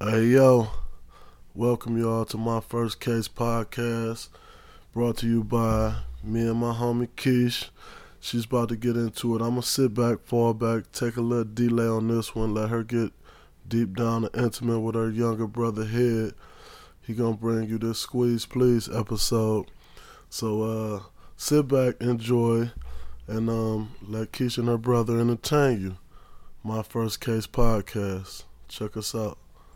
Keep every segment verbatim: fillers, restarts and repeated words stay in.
Hey yo, welcome y'all to my first case podcast, brought to you by me and my homie Keish. She's about to get into it. I'm gonna sit back, fall back, take a little delay on this one, let her get deep down and intimate with her younger brother Head. He gonna bring you this Squeeze Please episode. So uh, sit back, enjoy, and um, let Keish and her brother entertain you. My first case podcast. Check us out.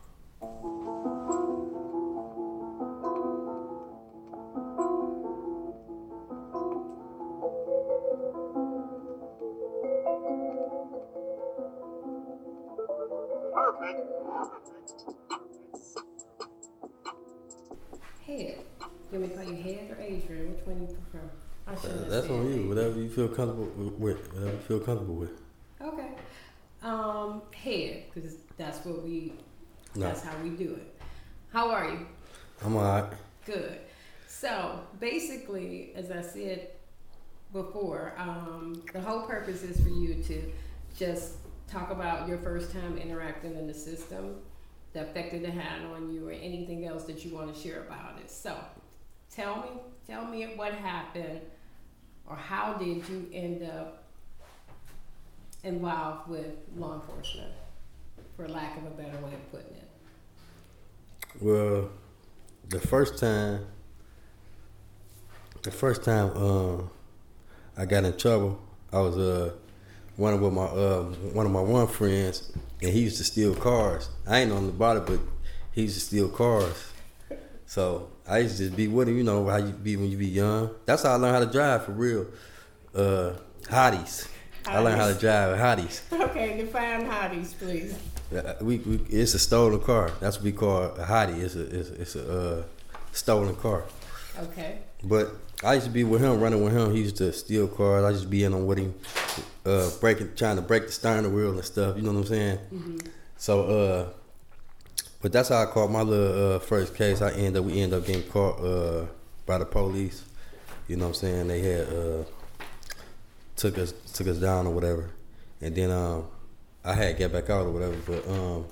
Head. You want me to call you Head or Adrian? Which one you prefer? I Uh, shouldn't have that's said on you. Adrian. Whatever you feel comfortable with. Whatever you feel comfortable with. Okay. Um, Head, because that's what we. No. That's how we do it. How are you? I'm alright. Good. So basically, as I said before, um, the whole purpose is for you to just talk about your first time interacting in the system, the effect it had on you, or anything else that you want to share about it. So, tell me, tell me what happened, or how did you end up involved with law enforcement, for lack of a better way of putting it. Well, the first time, the first time um, I got in trouble, I was uh one with my uh one of my one friends, and he used to steal cars. I ain't know about it, but he used to steal cars. So I used to just be with him, you know how you be when you be young. That's how I learned how to drive for real. Uh, hotties. I learned how to drive hotties. Okay, define hotties, please. Uh, We, we it's a stolen car. That's what we call a hottie. It's a it's, it's a uh, stolen car. Okay. But I used to be with him, running with him. He used to steal cars. I used to be in on with him, uh, breaking, trying to break the steering wheel and stuff. You know what I'm saying? Mm-hmm. So, uh, but that's how I caught my little uh, first case. I ended up we ended up getting caught uh, by the police. You know what I'm saying? They had uh, took us took us down or whatever, and then um, I had to get back out or whatever. But um,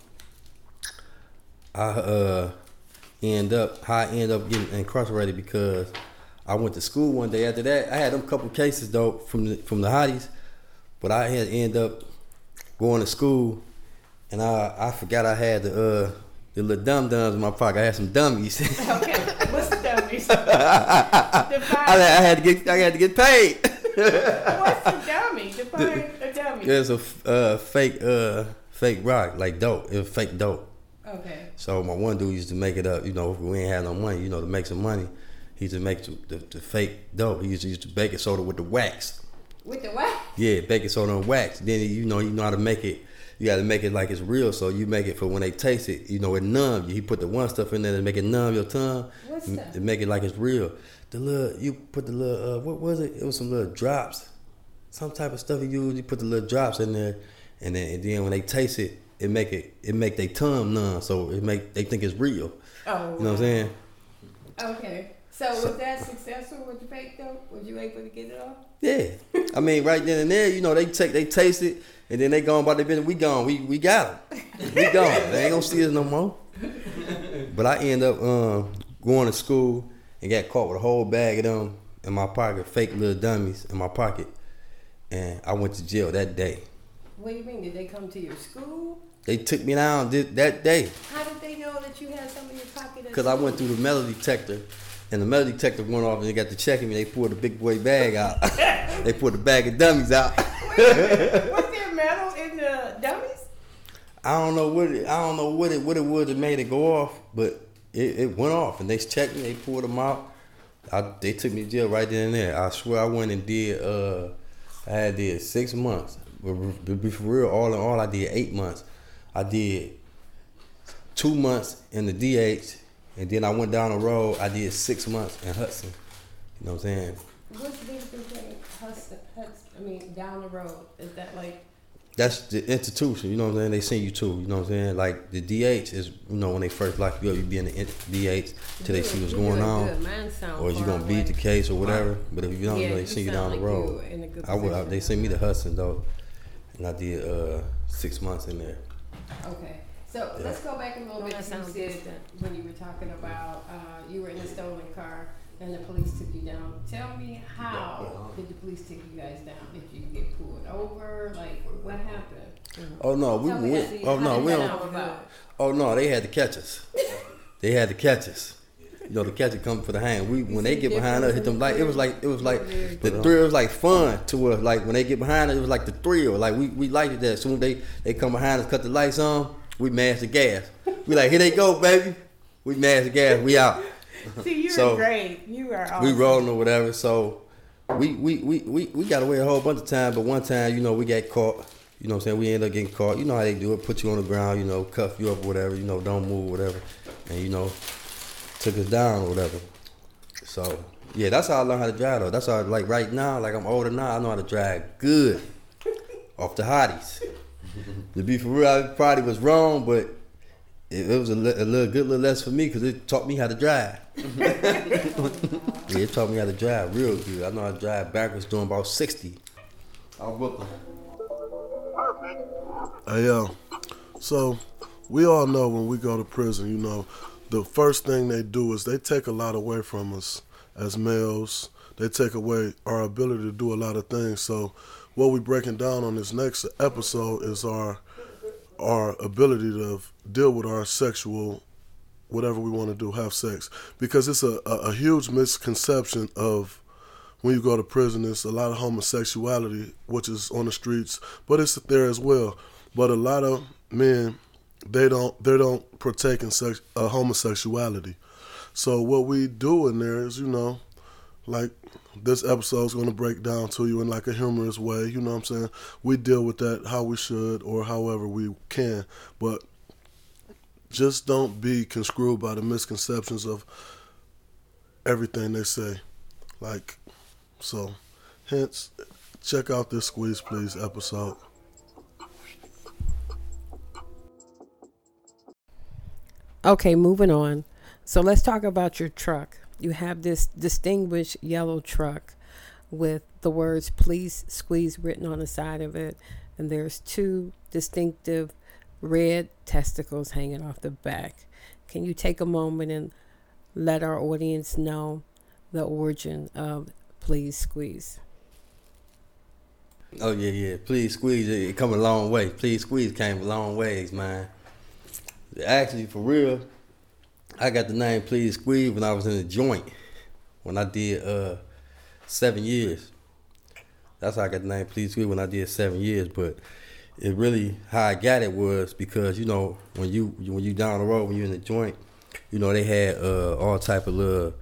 I uh, end up how I end up getting incarcerated because I went to school one day. After that, I had them couple cases though from the, from the hotties, but I had end up going to school, and I I forgot I had the uh, the little dum dums in my pocket. I had some dummies. Okay, what's the dummies? I, Define. I had to get I had to get paid. What's a dummy? Define a dummy. There's a uh, fake uh, fake rock like dope. It was fake dope. Okay. So my one dude used to make it up. You know, if we ain't had no money, you know, to make some money, he used to make the, the, the fake dope. He used to use the baking soda with the wax. With the what? Yeah, baking soda and wax. Then you know you know how to make it. You got to make it like it's real. So you make it for when they taste it. You know it numb you. He put the one stuff in there to make it numb your tongue. What's m- that? To make it like it's real. The little you put the little uh, what was it? It was some little drops, some type of stuff you use. You put the little drops in there, and then and then when they taste it, it make it it make their tongue numb. So it make they think it's real. Oh. You know what I'm saying? Okay. So was that successful with the fake though? Was you able to get it off? Yeah. I mean, right then and there, you know, they take they taste it, and then they gone about their business. We gone. We we got them. We gone. They ain't gonna see us no more. But I end up um, going to school and got caught with a whole bag of them in my pocket, fake little dummies in my pocket, and I went to jail that day. What do you mean? Did they come to your school? They took me down th- that day How did they know that you had some in your pocket? at because I school? went through the metal detector. And the metal detector went off and they got to checking me. They pulled the big boy bag out. They pulled the bag of dummies out. Was there metal in the dummies? I don't know what it, I don't know what it what it was that made it go off, but it, it went off and they checked me. They pulled them out. I, they took me to jail right then and there. I swear I went and did. Uh, I had did six months. But to be for real, all in all, I did eight months. I did two months in the D H. And then I went down the road. I did six months in Hudson. You know what I'm saying? What's the difference between Hudson, Hudson, I mean, down the road? Is that like? That's the institution. You know what I'm saying? They send you to. You know what I'm saying? Like the D H is, you know, when they first lock you up, you be in the D H till they see what's going on, or you gonna beat the case or whatever. But if you don't, yeah, they you send you sound down the like road. you were in a good I would. I, position. they sent me to Hudson though, and I did uh, six months in there. Okay. So Yeah. let's go back a little No, bit. that You sounds said distant. when you were talking about uh, you were in a stolen car and the police took you down. Tell me, how did the police take you guys down? Did you get pulled over? Like, what happened? Oh no, we Tell me went. that. Oh no, How did we that don't. come about? Oh no, they had to catch us. They had to catch us. You know, the catch it come for the hand. We when they get behind us, hit them like it was like it was like the thrill was like fun to us. Like when they get behind us, it was like the thrill. Like we we liked it that. Soon they they come behind us, cut the lights on, we mash the gas. We like, here they go, baby. We mash the gas. We out. See, you're So, great. You are awesome. We rolling or whatever. So we we, we, we we got away a whole bunch of times, but one time, you know, we got caught. You know what I'm saying? We ended up getting caught. You know how they do it, put you on the ground, you know, cuff you up or whatever, you know, don't move, whatever. And you know, took us down or whatever. So yeah, that's how I learned how to drive though. That's how like right now, like I'm older now, I know how to drive good. Off the hotties. To be for real, I probably was wrong, but it, it was a, li- a little good little lesson for me because it taught me how to drive. Yeah, it taught me how to drive real good. I know how to drive backwards doing about sixty. I'll whoop them. Hey, yo. So, we all know when we go to prison, you know, the first thing they do is they take a lot away from us as males. They take away our ability to do a lot of things. So, what we're breaking down on this next episode is our our ability to deal with our sexual, whatever we want to do, have sex. Because it's a, a, a huge misconception of when you go to prison, it's a lot of homosexuality, which is on the streets, but it's there as well. But a lot of men, they don't they don't partake in sex, uh, homosexuality. So what we do in there is, you know, like this episode is going to break down to you in like a humorous way. You know what I'm saying? We deal with that how we should or however we can. But just don't be conscrewed by the misconceptions of everything they say. Like, so, hence, check out this Squeeze Please episode. Okay, moving on. So let's talk about your truck. You have this distinguished yellow truck with the words "Please Squeeze" written on the side of it, and there's two distinctive red testicles hanging off the back. Can you take a moment and let our audience know the origin of Please Squeeze? Oh yeah, yeah. Please Squeeze. It, it come a long way. Please Squeeze came a long ways, man. Actually, for real, I got the name Please Squeeze when I was in the joint. When I did uh seven years. That's how I got the name Please Squeeze when I did seven years. But it really how I got it was because, you know, when you when you down the road, when you in the joint, you know, they had uh all type of little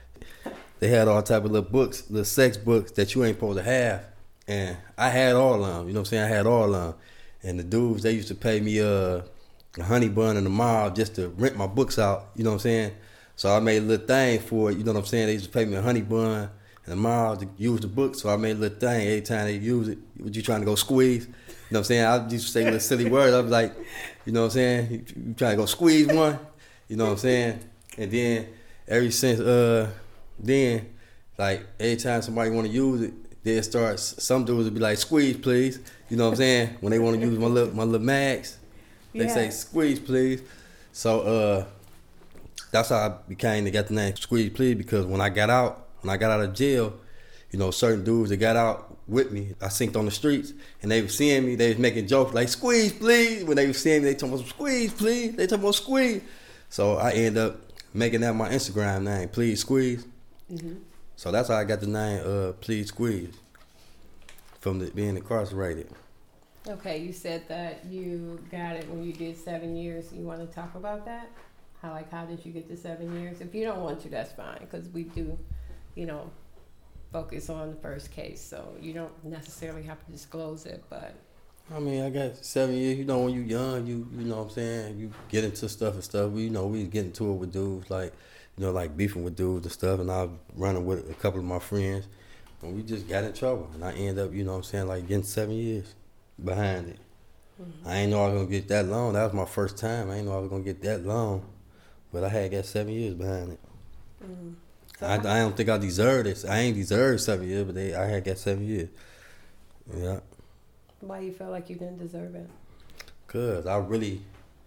they had all type of little books, little sex books that you ain't supposed to have. And I had all of them, you know what I'm saying? I had all of them. And the dudes, they used to pay me uh, a honey bun and a mile just to rent my books out, you know what I'm saying? So I made a little thing for it, you know what I'm saying? They used to pay me a honey bun and a mile to use the book, so I made a little thing every time they use it. What you trying to go squeeze? You know what I'm saying? I used to say little silly words. I was like, you know what I'm saying? You, you trying to go squeeze one? You know what I'm saying? And then ever since uh, then, like every time somebody want to use it, they start, some dudes would be like, squeeze, please. You know what I'm saying? When they want to use my little, my little mags, they Yeah. say, squeeze, please. So uh, that's how I became, they got the name Squeeze, please, because when I got out, when I got out of jail, you know, certain dudes that got out with me, I synced on the streets, and they were seeing me, they was making jokes like, squeeze, please. When they were seeing me, they talking about, squeeze, please. They talking about squeeze. So I ended up making that my Instagram name, Please Squeeze. Mm-hmm. So that's how I got the name, uh, Please Squeeze, from the, being incarcerated. Okay, you said that you got it when you did seven years. You want to talk about that? How, like, how did you get the seven years? If you don't want to, that's fine, because we do, you know, focus on the first case, so you don't necessarily have to disclose it, but. I mean, I got seven years. You know, when you young, you you know what I'm saying, you get into stuff and stuff. We, you know, we get into it with dudes, like, you know, like beefing with dudes and stuff, and I was running with a couple of my friends, and we just got in trouble, and I ended up, you know what I'm saying, like getting seven years behind it. Mm-hmm. I ain't know I was gonna get that long. That was my first time. I ain't know I was gonna get that long, but I had got seven years behind it. Mm-hmm. So I, I don't think I deserved this. I ain't deserved seven years, but they, I had got seven years. Yeah. Why you feel like you didn't deserve it? Cause I really,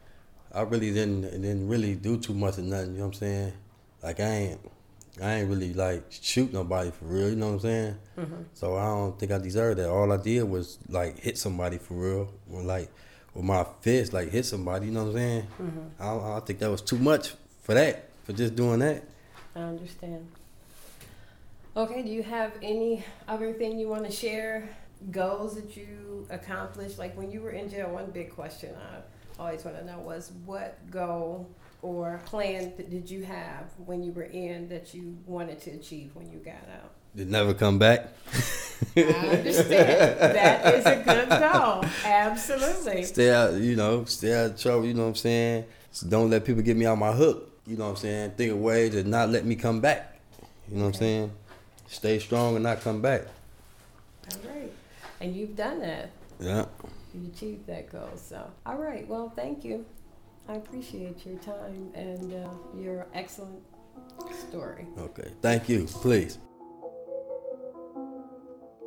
I really didn't didn't really do too much of nothing. You know what I'm saying? Like I ain't I ain't really like shoot nobody for real. You know what I'm saying? Mm-hmm. So I don't think I deserved that. All I did was like hit somebody for real, or like with my fist, like hit somebody. You know what I'm saying? Mm-hmm. I, I think that was too much for that, for just doing that. I understand. Okay, do you have any other thing you want to share? Goals that you accomplished? Like when you were in jail, one big question I always want to know was what goal or plan th- did you have when you were in that you wanted to achieve when you got out? Did never come back. I understand. That is a good goal. Absolutely. Stay out, you know, stay out of trouble, you know what I'm saying? So don't let people get me out my hook, you know what I'm saying? Think of ways to not let me come back. You know what I'm saying? Stay strong and not come back. All right. And you've done that. Yeah. You achieved that goal. So, all right. Well, thank you. I appreciate your time and uh, your excellent story. Okay. Thank you. Please.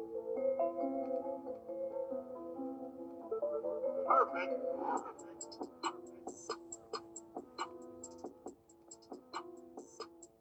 Perfect.